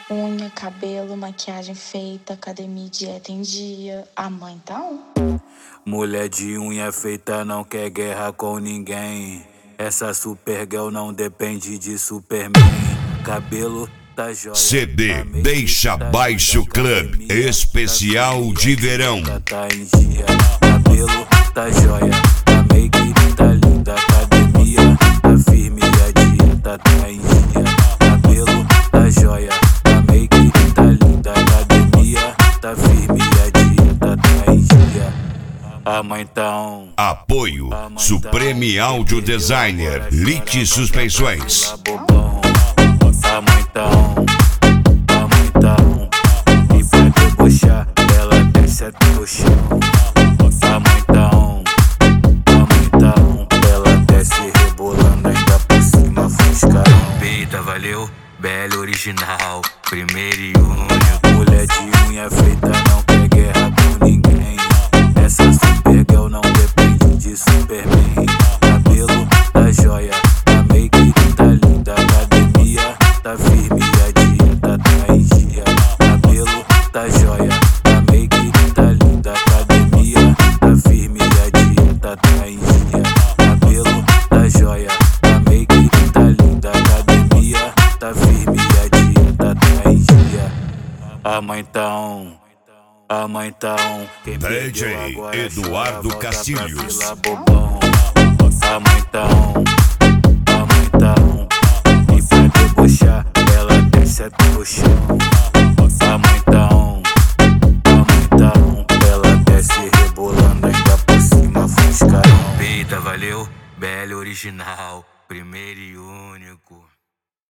Unha, cabelo, maquiagem feita, academia e dieta em dia. A mãe tá on. Mulher de unha feita não quer guerra com ninguém. Essa Supergirl não depende de Superman. Cabelo tá jóia. CD Deixa Baixo Club Especial de Verão. Tá em dia. Cabelo tá jóia. A make tá linda. Academia tá firme e a dieta tá em dia. Cabelo tá jóia. A make tá linda. Academia tá firme e a dieta tá em dia. A mãe tá on. Apoio Supreme Audio Designer Lit Suspensões. A mãe tá on. A mãe tá on. E pra debochar, ela desce até o chão. A mãe tá on. A mãe tá on. Ela desce rebolando ainda por cima, fuscarão. Peita, valeu, bela original. Primeiro e único. Mulher de unha feita não quer guerra com ninguém. Essa Supergirl não depende de Superman. Cabelo tá jóia, a make tá linda. Academia tá firme e a dieta tá em dia. Cabelo tá jóia, a make tá linda. Academia tá firme e a dieta tá em dia. Cabelo tá jóia, a make tá linda. Academia tá firme e a dieta tá em dia. A mãe tá on. A mãe tá on. DJ Eduardo Castilhos. A mãe tá on. A mãe tá on. E pra debochar, ela desce até o chão. A mãe tá on. A mãe tá on. Ela desce rebolando ainda por cima, fuscarão. Peita, valeu, bela original.